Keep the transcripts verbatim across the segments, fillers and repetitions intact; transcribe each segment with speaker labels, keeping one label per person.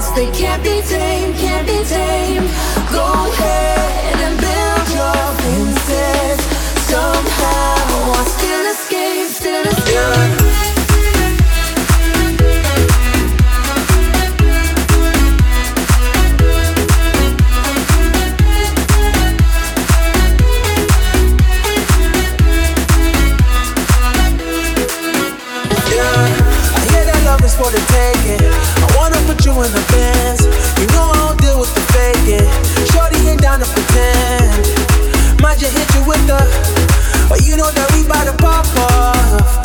Speaker 1: they can't be tamed, can't be tamed. Go ahead and build your fences. Somehow I still escape, still escape.
Speaker 2: For the taking, I wanna put you in the Benz. You know I don't deal with the faking. Shorty ain't down to pretend. Might just hit you with the, but you know that we bout to pop off.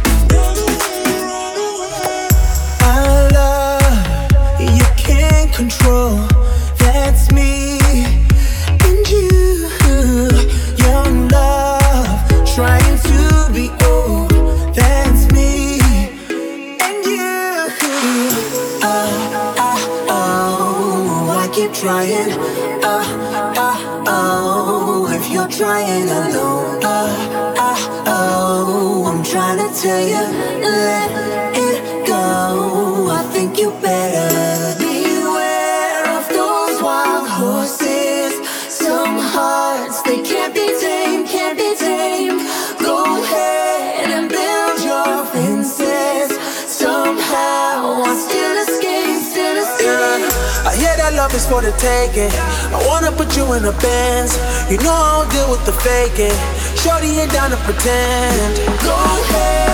Speaker 2: I love you can't control. That's me and you. Young love trying to be old. That's me. Keep trying, uh, uh, oh. If you're trying alone, uh, uh, oh. I'm trying to tell you, let it go. I think you better beware of those wild horses. Some hearts, they can't be tamed, can't be tamed. Go ahead and build your fences. Somehow I still escape, still escape. Yeah. I hear that love is for the taking. I wanna put you in a Benz. You know I don't deal with the faking. Shorty ain't down to pretend. Go ahead.